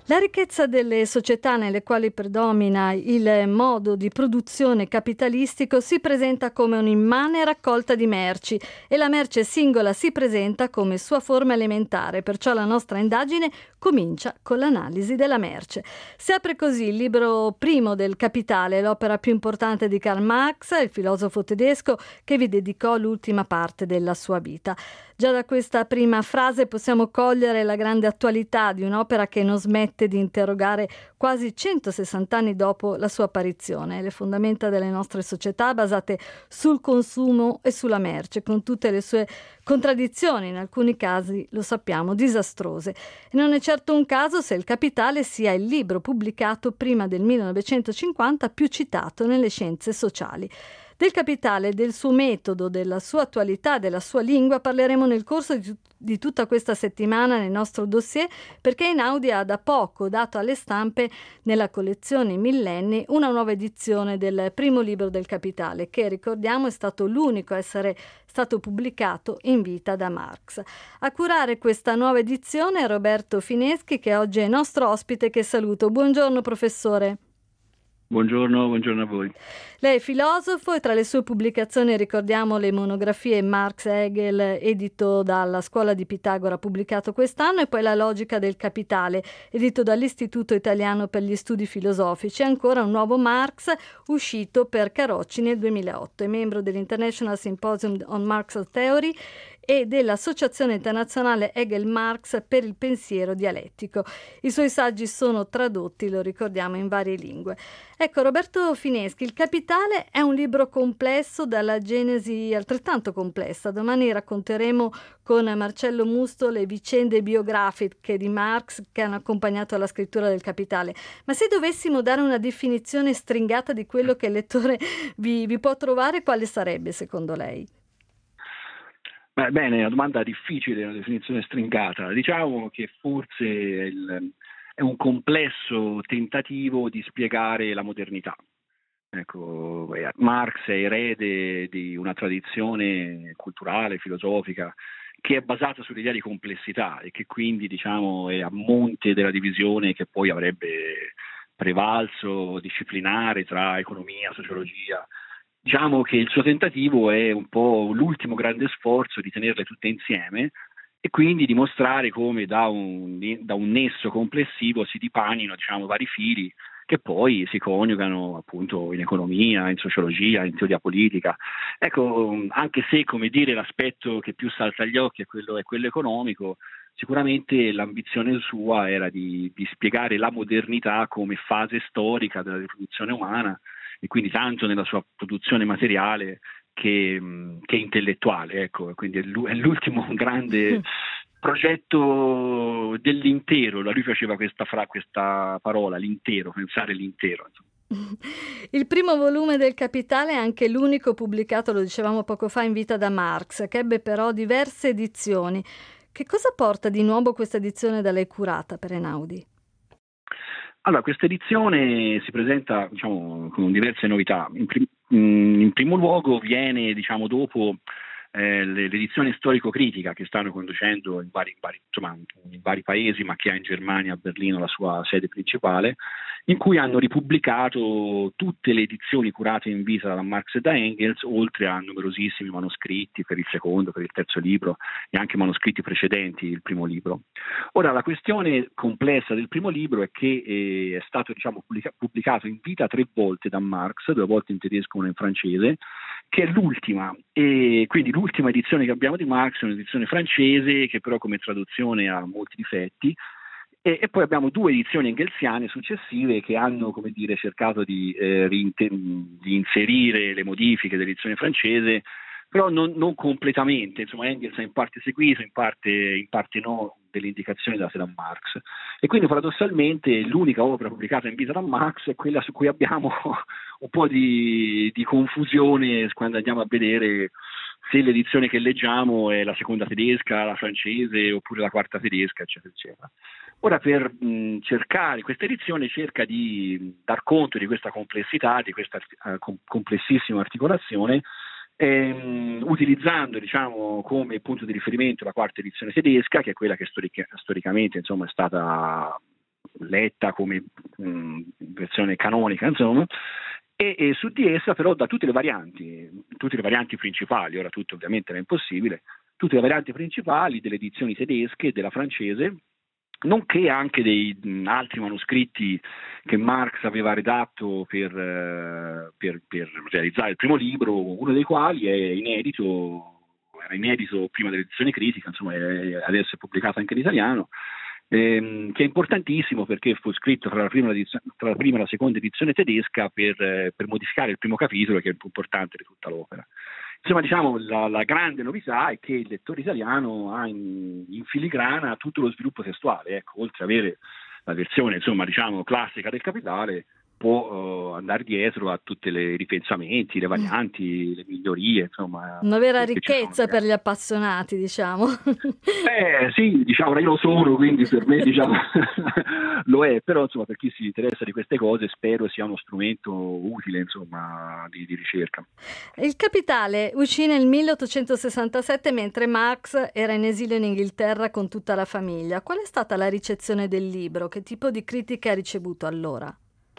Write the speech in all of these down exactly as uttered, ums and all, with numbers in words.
La ricchezza delle società nelle quali predomina il modo di produzione capitalistico si presenta come un'immane raccolta di merci e la merce singola si presenta come sua forma elementare, perciò la nostra indagine comincia con l'analisi della merce. Si apre così il libro primo del Capitale, l'opera più importante di Karl Marx, il filosofo tedesco che vi dedicò l'ultima parte della sua vita. Già da questa prima frase possiamo cogliere la grande attualità di un'opera che non smette di interrogare quasi centosessanta anni dopo la sua apparizione, le fondamenta delle nostre società basate sul consumo e sulla merce, con tutte le sue contraddizioni, in alcuni casi, lo sappiamo, disastrose. E non è certo un caso se il Capitale sia il libro pubblicato prima del millenovecentocinquanta più citato nelle scienze sociali. Del Capitale, del suo metodo, della sua attualità, della sua lingua parleremo nel corso di, di tutta questa settimana nel nostro dossier, perché Einaudi ha da poco dato alle stampe nella collezione Millenni una nuova edizione del primo libro del Capitale, che ricordiamo è stato l'unico a essere stato pubblicato in vita da Marx. A curare questa nuova edizione è Roberto Fineschi, che oggi è nostro ospite, che saluto. Buongiorno professore. Buongiorno, buongiorno a voi. Lei è filosofo e tra le sue pubblicazioni ricordiamo le monografie Marx e Hegel, edito dalla Scuola di Pitagora, pubblicato quest'anno, e poi La logica del capitale, edito dall'Istituto Italiano per gli Studi Filosofici, e ancora un nuovo Marx, uscito per Carocci nel duemilaotto. È membro dell'International Symposium on Marxist Theory e dell'Associazione Internazionale Hegel-Marx per il pensiero dialettico. I suoi saggi sono tradotti, lo ricordiamo, in varie lingue. Ecco, Roberto Fineschi, il Capitale è un libro complesso, dalla genesi altrettanto complessa. Domani racconteremo con Marcello Musto le vicende biografiche di Marx che hanno accompagnato la scrittura del Capitale. Ma se dovessimo dare una definizione stringata di quello che il lettore vi, vi può trovare, quale sarebbe secondo lei? Beh, bene, è una domanda difficile, una definizione stringata. Diciamo che forse è, il, è un complesso tentativo di spiegare la modernità. Ecco, Marx è erede di una tradizione culturale, filosofica, che è basata sull'idea di complessità e che quindi, diciamo, è a monte della divisione che poi avrebbe prevalso disciplinare tra economia, sociologia. Diciamo che il suo tentativo è un po' l'ultimo grande sforzo di tenerle tutte insieme e quindi dimostrare come da un, da un nesso complessivo si dipanino, diciamo, vari fili che poi si coniugano appunto in economia, in sociologia, in teoria politica. Ecco, anche se, come dire, l'aspetto che più salta agli occhi è quello, è quello economico, sicuramente l'ambizione sua era di, di spiegare la modernità come fase storica della riproduzione umana, e quindi tanto nella sua produzione materiale che, che intellettuale, ecco, quindi è l'ultimo grande progetto dell'intero. Lui faceva questa, fra, questa parola, l'intero, pensare l'intero, insomma. Il primo volume del Capitale è anche l'unico pubblicato, lo dicevamo poco fa, in vita da Marx, che ebbe però diverse edizioni. Che cosa porta di nuovo questa edizione da lei curata per Einaudi? Allora, questa edizione si presenta, diciamo, con diverse novità. In, prim- in primo luogo viene, diciamo, dopo eh, l'edizione storico-critica che stanno conducendo in vari, in, vari, insomma, in vari paesi, ma che ha in Germania, a Berlino, la sua sede principale, in cui hanno ripubblicato tutte le edizioni curate in vita da Marx e da Engels, oltre a numerosissimi manoscritti per il secondo, per il terzo libro e anche manoscritti precedenti il primo libro. Ora, la questione complessa del primo libro è che eh, è stato, diciamo, pubblica- pubblicato in vita tre volte da Marx, due volte in tedesco e una in francese, che è l'ultima, e quindi l'ultima edizione che abbiamo di Marx è un'edizione francese che però come traduzione ha molti difetti. E, e poi abbiamo due edizioni engelsiane successive che hanno, come dire, cercato di, eh, rinte- di inserire le modifiche dell'edizione francese, però non, non completamente. Insomma, Engels ha in parte seguito, in parte, in parte no, delle indicazioni date da Marx. E quindi paradossalmente l'unica opera pubblicata in vita da Marx è quella su cui abbiamo un po' di, di confusione quando andiamo a vedere se l'edizione che leggiamo è la seconda tedesca, la francese oppure la quarta tedesca, eccetera, eccetera. Ora, per mh, cercare, questa edizione cerca di dar conto di questa complessità, di questa uh, com- complessissima articolazione, ehm, utilizzando, diciamo, come punto di riferimento la quarta edizione tedesca, che è quella che storic- storicamente, insomma, è stata letta come mh, versione canonica, insomma, e, e su di essa però da tutte le varianti, tutte le varianti principali, ora tutto ovviamente era impossibile, tutte le varianti principali delle edizioni tedesche e della francese, nonché anche dei mh, altri manoscritti che Marx aveva redatto per, eh, per, per realizzare il primo libro, uno dei quali è inedito, era inedito prima dell'edizione critica, insomma è, adesso è pubblicato anche in italiano, ehm, che è importantissimo perché fu scritto tra la prima, tra la prima e la seconda edizione tedesca per, eh, per modificare il primo capitolo, che è il più importante di tutta l'opera. Insomma, diciamo, la, la grande novità è che il lettore italiano ha in, in filigrana tutto lo sviluppo testuale, ecco, oltre ad avere la versione, insomma, diciamo, classica del Capitale, può uh, andare dietro a tutti i ripensamenti, le varianti, le migliorie, insomma. Una vera che, che ricchezza per gli appassionati, diciamo. Eh sì, diciamo, io lo sono, quindi per me diciamo lo è, però insomma per chi si interessa di queste cose spero sia uno strumento utile, insomma, di, di ricerca. Il Capitale uscì nel milleottocentosessantasette mentre Marx era in esilio in Inghilterra con tutta la famiglia. Qual è stata la ricezione del libro? Che tipo di critica ha ricevuto allora?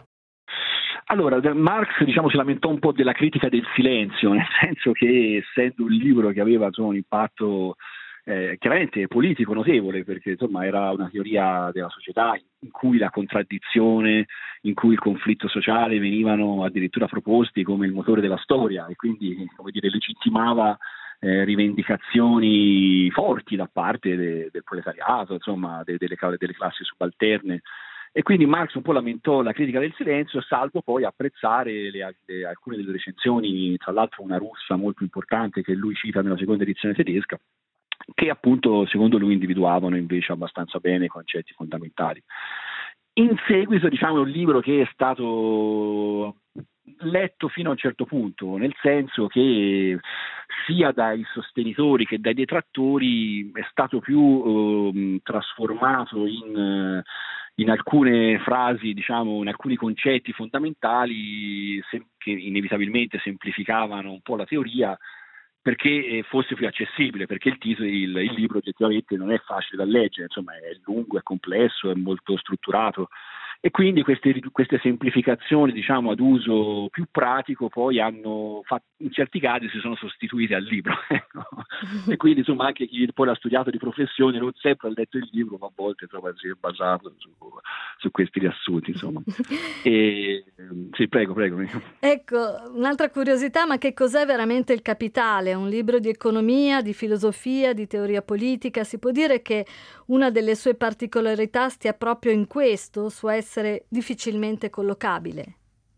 Allora, Marx diciamo si lamentò un po' della critica del silenzio, nel senso che essendo un libro che aveva insomma, un impatto eh, chiaramente politico notevole, perché insomma era una teoria della società in cui la contraddizione, in cui il conflitto sociale venivano addirittura proposti come il motore della storia e quindi come dire, legittimava eh, rivendicazioni forti da parte de, del proletariato, insomma de, delle, delle classi subalterne. E quindi Marx un po' lamentò la critica del silenzio, salvo poi apprezzare le, le, alcune delle recensioni, tra l'altro una russa molto importante che lui cita nella seconda edizione tedesca, che appunto secondo lui individuavano invece abbastanza bene i concetti fondamentali. In seguito diciamo è un libro che è stato letto fino a un certo punto, nel senso che sia dai sostenitori che dai detrattori è stato più eh, trasformato in, in alcune frasi, diciamo, in alcuni concetti fondamentali sem- che inevitabilmente semplificavano un po' la teoria perché fosse più accessibile, perché il titolo, il, il libro oggettivamente non è facile da leggere, insomma è lungo, è complesso, è molto strutturato e quindi queste, queste semplificazioni diciamo ad uso più pratico poi hanno fatto, in certi casi si sono sostituite al libro e quindi insomma anche chi poi l'ha studiato di professione non sempre ha letto il libro ma a volte insomma, si è basato su, su questi riassunti insomma. E, sì, prego, prego. Ecco, un'altra curiosità, ma che cos'è veramente il Capitale? Un libro di economia, di filosofia, di teoria politica? Si può dire che una delle sue particolarità stia proprio in questo, su essere difficilmente collocabile?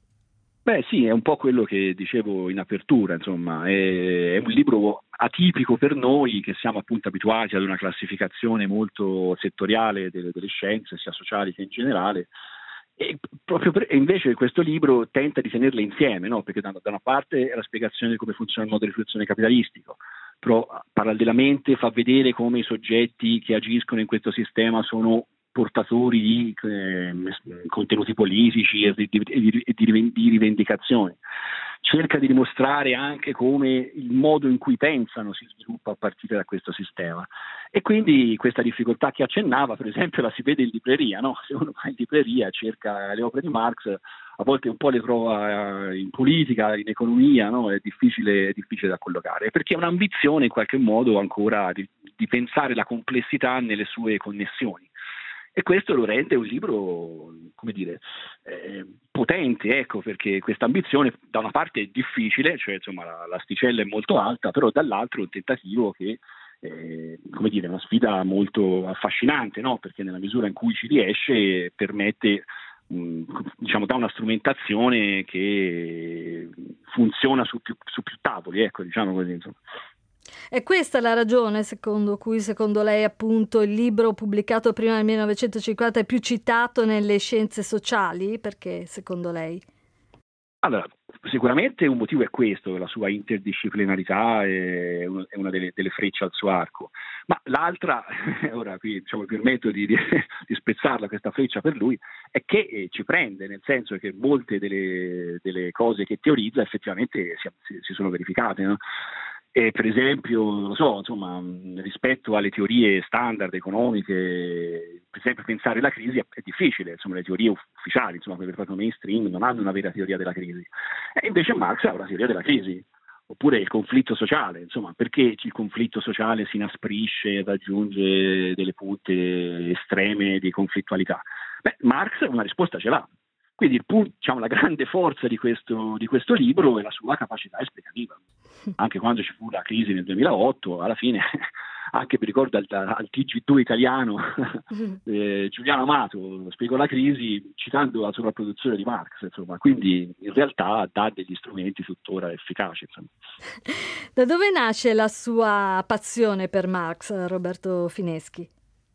Beh sì, è un po' quello che dicevo in apertura, insomma, è, è un libro atipico per noi che siamo appunto abituati ad una classificazione molto settoriale delle, delle scienze, sia sociali che in generale, e proprio per, e invece questo libro tenta di tenerle insieme, no? Perché da, da una parte è la spiegazione di come funziona il modo di fruizione capitalistico, però parallelamente fa vedere come i soggetti che agiscono in questo sistema sono portatori di eh, contenuti politici e di, di, di, di rivendicazioni. Cerca di dimostrare anche come il modo in cui pensano si sviluppa a partire da questo sistema. E quindi questa difficoltà che accennava, per esempio, la si vede in libreria, no? Se uno va in libreria e cerca le opere di Marx, a volte un po' le trova in politica, in economia, no? È difficile, è difficile da collocare, perché è un'ambizione in qualche modo ancora di, di pensare la complessità nelle sue connessioni. E questo lo rende un libro, come dire, eh, potente, ecco, perché questa ambizione da una parte è difficile, cioè insomma la, l'asticella è molto alta, però dall'altro è un tentativo che, eh, come dire, è una sfida molto affascinante, no? Perché nella misura in cui ci riesce permette, mh, diciamo, da una strumentazione che funziona su più, su più tavoli, ecco, diciamo così, insomma. È questa la ragione secondo cui, secondo lei, appunto, il libro pubblicato prima del millenovecentocinquanta è più citato nelle scienze sociali? Perché, secondo lei? Allora, sicuramente un motivo è questo, la sua interdisciplinarità è una delle, delle frecce al suo arco, ma l'altra, ora qui diciamo, mi permetto di, di, di spezzarla questa freccia per lui, è che eh, ci prende, nel senso che molte delle, delle cose che teorizza effettivamente si, si sono verificate, no? E per esempio, non lo so, insomma, rispetto alle teorie standard economiche, per esempio pensare alla crisi è, è difficile, insomma, le teorie ufficiali, insomma, quelle proprio mainstream, non hanno una vera teoria della crisi. E invece Marx ha una teoria della crisi. Oppure il conflitto sociale, insomma, perché il conflitto sociale si inasprisce e raggiunge delle punte estreme di conflittualità? Beh, Marx una risposta ce l'ha. Quindi il punto, diciamo, la grande forza di questo, di questo libro è la sua capacità esplicativa. Anche quando ci fu la crisi nel duemilaotto, alla fine, anche mi ricordo al, al T G due italiano, eh, Giuliano Amato spiegò la crisi citando la sovrapproduzione di Marx, insomma, quindi in realtà dà degli strumenti tuttora efficaci. Insomma. Da dove nasce la sua passione per Marx, Roberto Fineschi?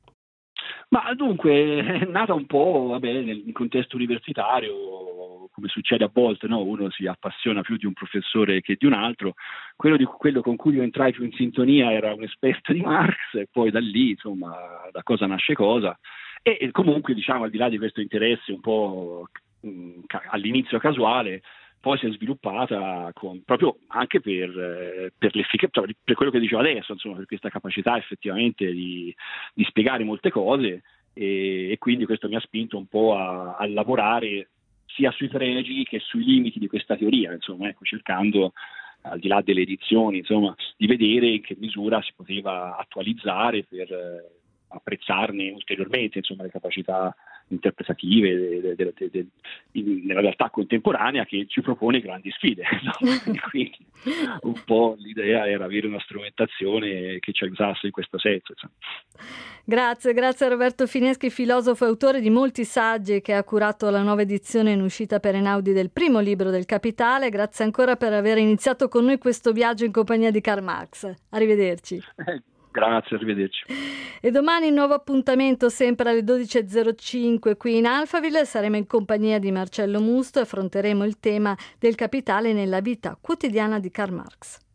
Ma dunque è nata un po', vabbè, nel contesto universitario, come succede a volte, no? Uno si appassiona più di un professore che di un altro. Quello, di, quello con cui io entrai più in sintonia era un esperto di Marx, e poi da lì, insomma, da cosa nasce cosa. E, e comunque, diciamo, al di là di questo interesse un po' mh, ca- all'inizio casuale, poi si è sviluppata con, proprio anche per, eh, per, per quello che dicevo adesso, insomma, per questa capacità effettivamente di, di spiegare molte cose, e, e quindi questo mi ha spinto un po' a, a lavorare sia sui pregi che sui limiti di questa teoria, insomma, ecco, cercando, al di là delle edizioni, insomma, di vedere in che misura si poteva attualizzare per eh, apprezzarne ulteriormente, insomma, le capacità interpretative de, de, de, de, de, nella realtà contemporanea che ci propone grandi sfide. No? Quindi un po' l'idea era avere una strumentazione che ci aiutasse in questo senso. Insomma. Grazie, grazie a Roberto Fineschi, filosofo e autore di molti saggi, che ha curato la nuova edizione in uscita per Einaudi del primo libro del Capitale. Grazie ancora per aver iniziato con noi questo viaggio in compagnia di Karl Marx. Arrivederci. Grazie, arrivederci. E domani nuovo appuntamento sempre alle dodici e zero cinque qui in Alphaville. Saremo in compagnia di Marcello Musto e affronteremo il tema del capitale nella vita quotidiana di Karl Marx.